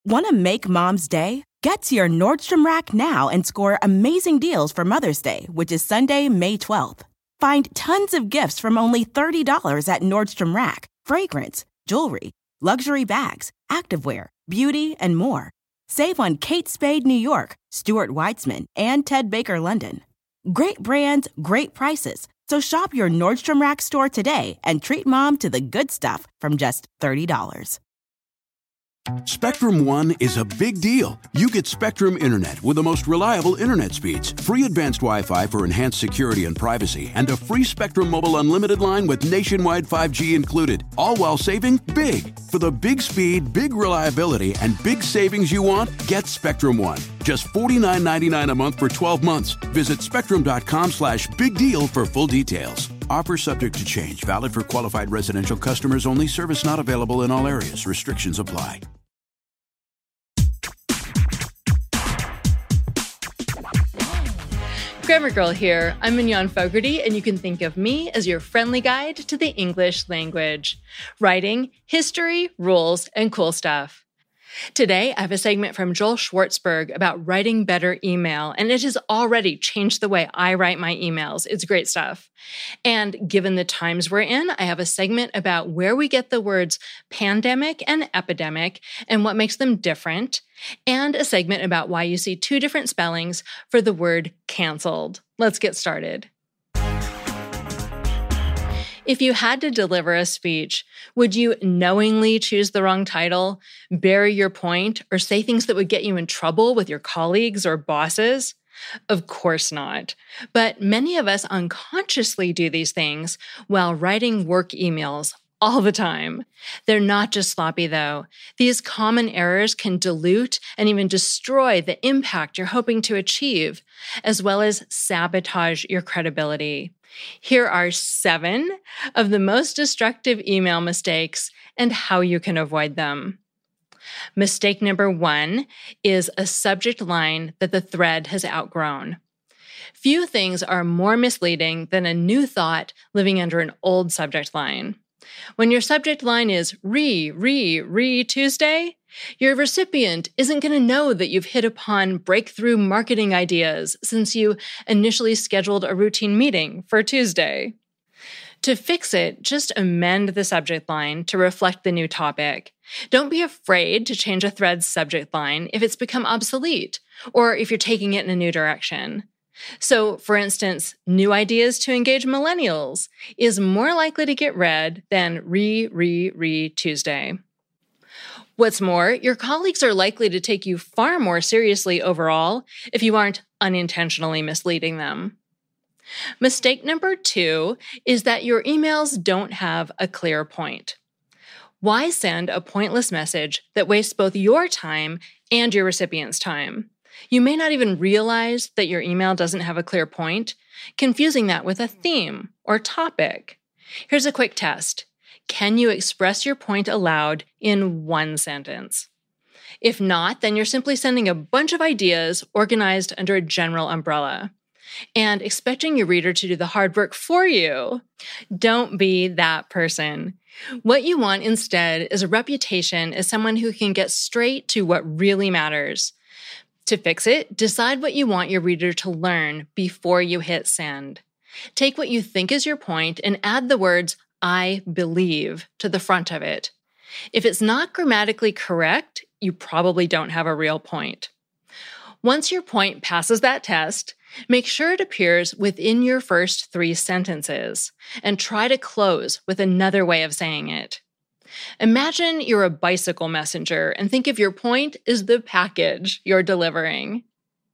Want to make Mom's day? Get to your Nordstrom Rack now and score amazing deals for Mother's Day, which is Sunday, May 12th. Find tons of gifts from only $30 at Nordstrom Rack. Fragrance, jewelry, luxury bags, activewear, beauty, and more. Save on Kate Spade New York, Stuart Weitzman, and Ted Baker London. Great brands, great prices. So shop your Nordstrom Rack store today and treat Mom to the good stuff from just $30. Spectrum One is a big deal. You get Spectrum Internet with the most reliable internet speeds, free advanced Wi-Fi for enhanced security and privacy, and a free Spectrum Mobile Unlimited line with nationwide 5G included, all while saving big. For the big speed, big reliability, and big savings you want, get Spectrum One. Just $49.99 a month for 12 months. Visit spectrum.com/big deal for full details. Offer subject to change. Valid for qualified residential customers only. Service not available in all areas. Restrictions apply. Grammar Girl here. I'm Mignon Fogarty, and you can think of me as your friendly guide to the English language. Writing, history, rules, and cool stuff. Today, I have a segment from Joel Schwartzberg about writing better email, and it has already changed the way I write my emails. It's great stuff. And given the times we're in, I have a segment about where we get the words pandemic and epidemic and what makes them different, and a segment about why you see two different spellings for the word canceled. Let's get started. If you had to deliver a speech, would you knowingly choose the wrong title, bury your point, or say things that would get you in trouble with your colleagues or bosses? Of course not. But many of us unconsciously do these things while writing work emails all the time. They're not just sloppy, though. These common errors can dilute and even destroy the impact you're hoping to achieve, as well as sabotage your credibility. Here are 7 of the most destructive email mistakes and how you can avoid them. Mistake number 1 is a subject line that the thread has outgrown. Few things are more misleading than a new thought living under an old subject line. When your subject line is re Tuesday, your recipient isn't going to know that you've hit upon breakthrough marketing ideas since you initially scheduled a routine meeting for Tuesday. To fix it, just amend the subject line to reflect the new topic. Don't be afraid to change a thread's subject line if it's become obsolete or if you're taking it in a new direction. So, for instance, new ideas to engage millennials is more likely to get read than re Tuesday. What's more, your colleagues are likely to take you far more seriously overall if you aren't unintentionally misleading them. Mistake number 2 is that your emails don't have a clear point. Why send a pointless message that wastes both your time and your recipient's time? You may not even realize that your email doesn't have a clear point, confusing that with a theme or topic. Here's a quick test. Can you express your point aloud in one sentence? If not, then you're simply sending a bunch of ideas organized under a general umbrella and expecting your reader to do the hard work for you. Don't be that person. What you want instead is a reputation as someone who can get straight to what really matters. To fix it, decide what you want your reader to learn before you hit send. Take what you think is your point and add the words, "I believe," to the front of it. If it's not grammatically correct, you probably don't have a real point. Once your point passes that test, make sure it appears within your first 3 sentences and try to close with another way of saying it. Imagine you're a bicycle messenger and think of your point as the package you're delivering.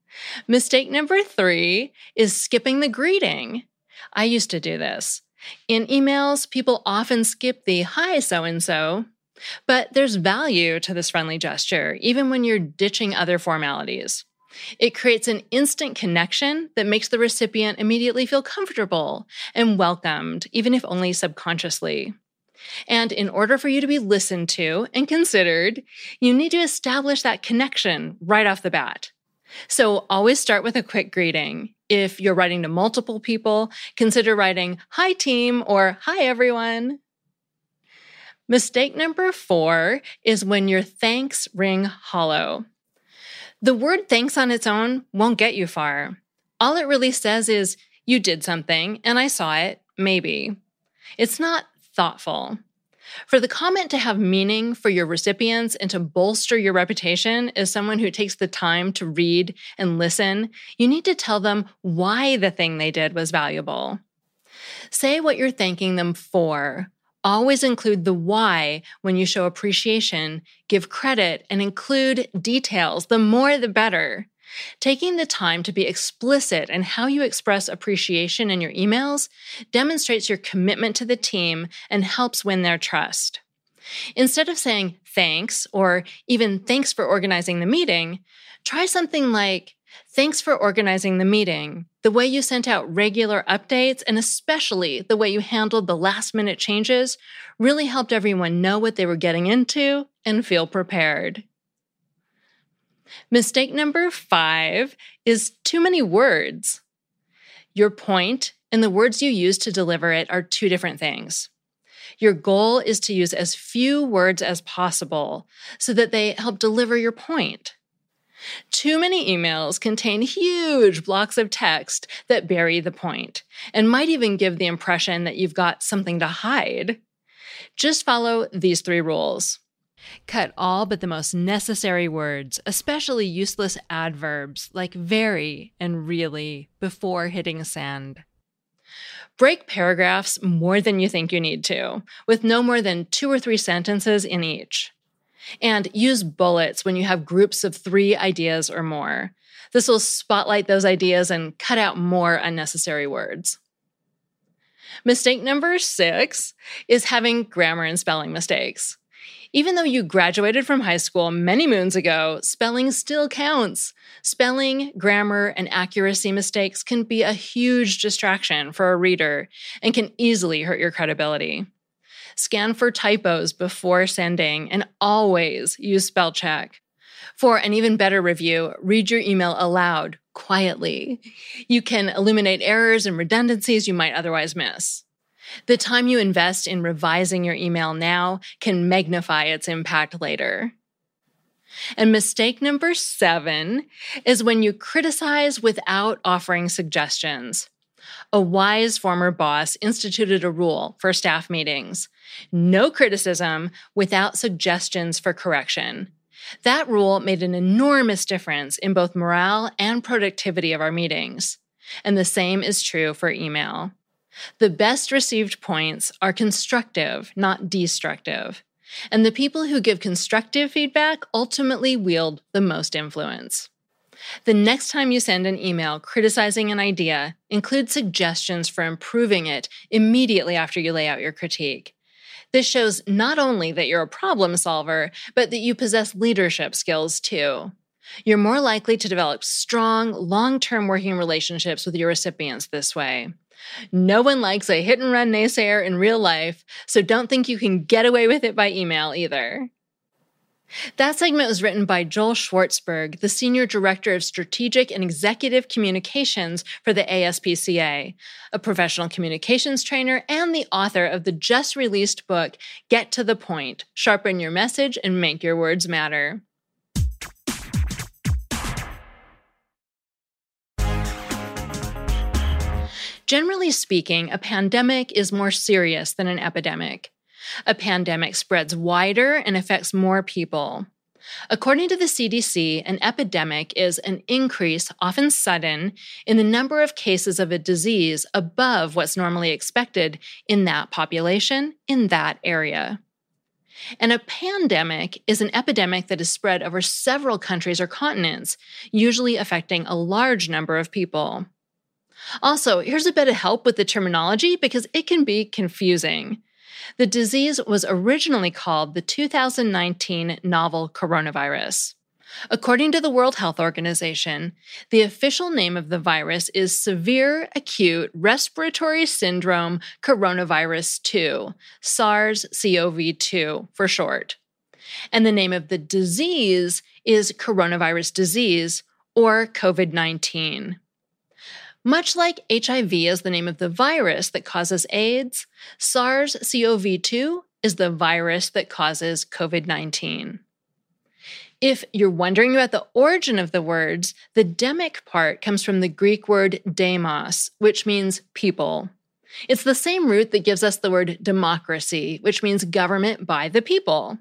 Mistake number 3 is skipping the greeting. I used to do this. In emails, people often skip the "hi, so-and-so," but there's value to this friendly gesture, even when you're ditching other formalities. It creates an instant connection that makes the recipient immediately feel comfortable and welcomed, even if only subconsciously. And in order for you to be listened to and considered, you need to establish that connection right off the bat. So always start with a quick greeting. If you're writing to multiple people, consider writing "Hi team" or "Hi everyone." Mistake number 4 is when your thanks ring hollow. The word thanks on its own won't get you far. All it really says is, you did something, and I saw it, maybe. It's not thoughtful. For the comment to have meaning for your recipients and to bolster your reputation as someone who takes the time to read and listen, you need to tell them why the thing they did was valuable. Say what you're thanking them for. Always include the why when you show appreciation, give credit, and include details. The more, the better. Taking the time to be explicit in how you express appreciation in your emails demonstrates your commitment to the team and helps win their trust. Instead of saying thanks or even thanks for organizing the meeting, try something like, thanks for organizing the meeting. The way you sent out regular updates and especially the way you handled the last-minute changes really helped everyone know what they were getting into and feel prepared. Mistake number 5 is too many words. Your point and the words you use to deliver it are two different things. Your goal is to use as few words as possible so that they help deliver your point. Too many emails contain huge blocks of text that bury the point and might even give the impression that you've got something to hide. Just follow these 3 rules. Cut all but the most necessary words, especially useless adverbs like very and really, before hitting send. Break paragraphs more than you think you need to, with no more than 2 or 3 sentences in each. And use bullets when you have groups of 3 ideas or more. This will spotlight those ideas and cut out more unnecessary words. Mistake number 6 is having grammar and spelling mistakes. Even though you graduated from high school many moons ago, spelling still counts. Spelling, grammar, and accuracy mistakes can be a huge distraction for a reader and can easily hurt your credibility. Scan for typos before sending and always use spell check. For an even better review, read your email aloud, quietly. You can illuminate errors and redundancies you might otherwise miss. The time you invest in revising your email now can magnify its impact later. And mistake number 7 is when you criticize without offering suggestions. A wise former boss instituted a rule for staff meetings: no criticism without suggestions for correction. That rule made an enormous difference in both morale and productivity of our meetings. And the same is true for email. The best received points are constructive, not destructive. And the people who give constructive feedback ultimately wield the most influence. The next time you send an email criticizing an idea, include suggestions for improving it immediately after you lay out your critique. This shows not only that you're a problem solver, but that you possess leadership skills too. You're more likely to develop strong, long-term working relationships with your recipients this way. No one likes a hit-and-run naysayer in real life, so don't think you can get away with it by email either. That segment was written by Joel Schwartzberg, the Senior Director of Strategic and Executive Communications for the ASPCA, a professional communications trainer and the author of the just-released book, Get to the Point, Sharpen Your Message and Make Your Words Matter. Generally speaking, a pandemic is more serious than an epidemic. A pandemic spreads wider and affects more people. According to the CDC, an epidemic is an increase, often sudden, in the number of cases of a disease above what's normally expected in that population, in that area. And a pandemic is an epidemic that is spread over several countries or continents, usually affecting a large number of people. Also, here's a bit of help with the terminology because it can be confusing. The disease was originally called the 2019 novel coronavirus. According to the World Health Organization, the official name of the virus is Severe Acute Respiratory Syndrome Coronavirus 2, SARS-CoV-2 for short. And the name of the disease is coronavirus disease, or COVID-19. Much like HIV is the name of the virus that causes AIDS, SARS-CoV-2 is the virus that causes COVID-19. If you're wondering about the origin of the words, the demic part comes from the Greek word demos, which means people. It's the same root that gives us the word democracy, which means government by the people.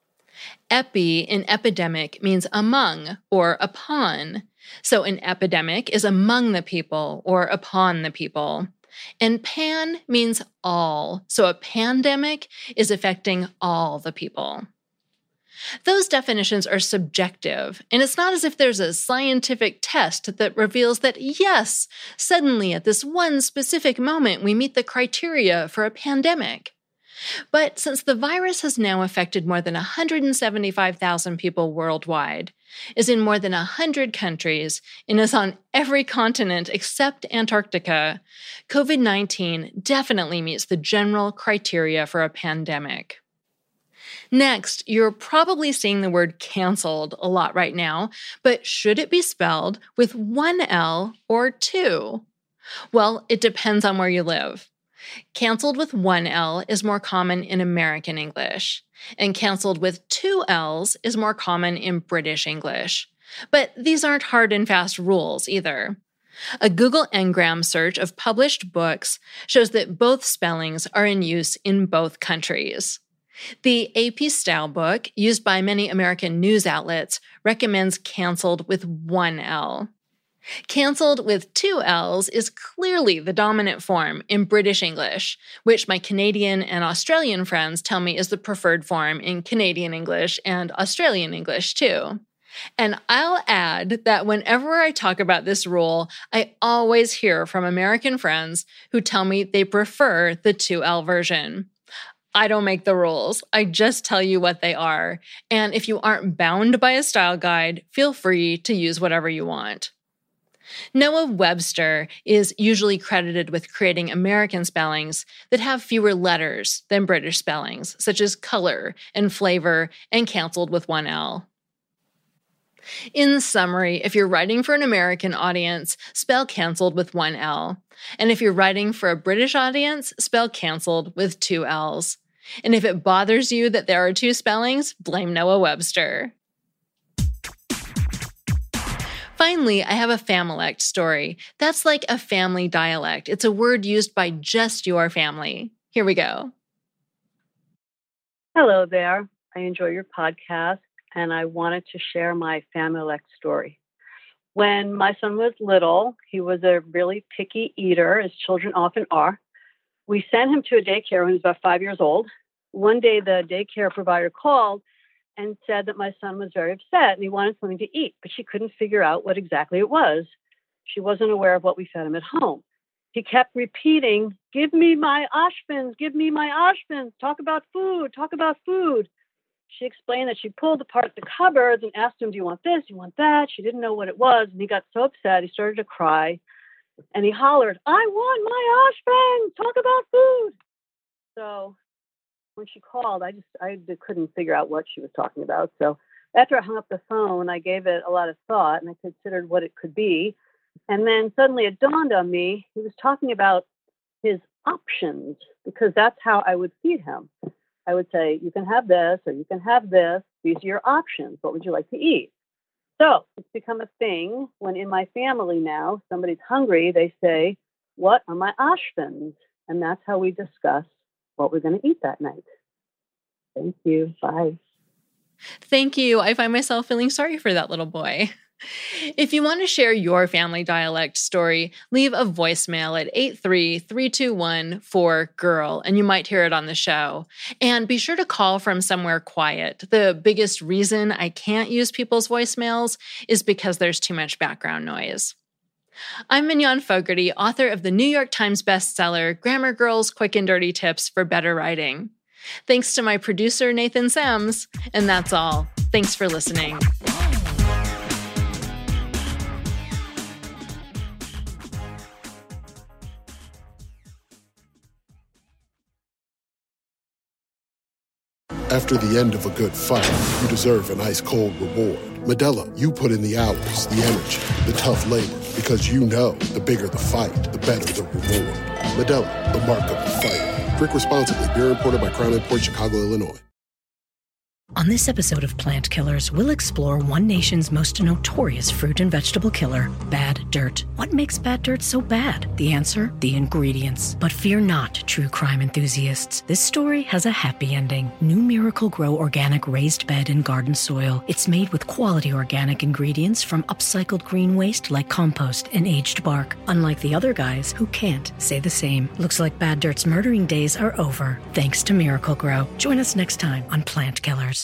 Epi in epidemic means among or upon. So an epidemic is among the people or upon the people. And pan means all. So a pandemic is affecting all the people. Those definitions are subjective, and it's not as if there's a scientific test that reveals that, yes, suddenly at this one specific moment we meet the criteria for a pandemic. But since the virus has now affected more than 175,000 people worldwide, is in more than 100 countries, and is on every continent except Antarctica, COVID-19 definitely meets the general criteria for a pandemic. Next, you're probably seeing the word canceled a lot right now, but should it be spelled with one L or two? Well, it depends on where you live. Canceled with one L is more common in American English, and canceled with two L's is more common in British English. But these aren't hard and fast rules either. A Google Ngram search of published books shows that both spellings are in use in both countries. The AP Style book, used by many American news outlets, recommends canceled with one L. Canceled with two L's is clearly the dominant form in British English, which my Canadian and Australian friends tell me is the preferred form in Canadian English and Australian English too. And I'll add that whenever I talk about this rule, I always hear from American friends who tell me they prefer the 2L version. I don't make the rules. I just tell you what they are. And if you aren't bound by a style guide, feel free to use whatever you want. Noah Webster is usually credited with creating American spellings that have fewer letters than British spellings, such as color and flavor and canceled with one L. In summary, if you're writing for an American audience, spell canceled with one L. And if you're writing for a British audience, spell canceled with two L's. And if it bothers you that there are two spellings, blame Noah Webster. Finally, I have a Familect story. That's like a family dialect. It's a word used by just your family. Here we go. Hello there. I enjoy your podcast, and I wanted to share my Familect story. When my son was little, he was a really picky eater, as children often are. We sent him to a daycare when he was about 5 years old. One day, the daycare provider called and said that my son was very upset and he wanted something to eat, but she couldn't figure out what exactly it was. She wasn't aware of what we fed him at home. He kept repeating, "Give me my Ashvins, give me my Ashvins, talk about food, talk about food." She explained that she pulled apart the cupboards and asked him, "Do you want this? Do you want that?" She didn't know what it was, and he got so upset, he started to cry, and he hollered, "I want my Ashvins, talk about food." So when she called, I couldn't figure out what she was talking about. So after I hung up the phone, I gave it a lot of thought, and I considered what it could be. And then suddenly it dawned on me, he was talking about his options, because that's how I would feed him. I would say, you can have this, or you can have this. These are your options. What would you like to eat? So it's become a thing when in my family now, somebody's hungry, they say, "What are my Ashvins?" And that's how we discuss what we're going to eat that night. Thank you. Bye. Thank you. I find myself feeling sorry for that little boy. If you want to share your family dialect story, leave a voicemail at 833-221-4GIRL, and you might hear it on the show. And be sure to call from somewhere quiet. The biggest reason I can't use people's voicemails is because there's too much background noise. I'm Mignon Fogarty, author of the New York Times bestseller, Grammar Girls Quick and Dirty Tips for Better Writing. Thanks to my producer, Nathan Sams. And that's all. Thanks for listening. After the end of a good fight, you deserve an ice-cold reward. Modelo, you put in the hours, the energy, the tough labor, because you know the bigger the fight, the better the reward. Modelo, the mark of the fighter. Drink responsibly. Beer imported by Crown Imports, Chicago, Illinois. On this episode of Plant Killers, we'll explore one nation's most notorious fruit and vegetable killer, bad dirt. What makes bad dirt so bad? The answer? The ingredients. But fear not, true crime enthusiasts. This story has a happy ending. New Miracle-Gro organic raised bed and garden soil. It's made with quality organic ingredients from upcycled green waste like compost and aged bark. Unlike the other guys who can't say the same. Looks like bad dirt's murdering days are over, thanks to Miracle-Gro. Join us next time on Plant Killers.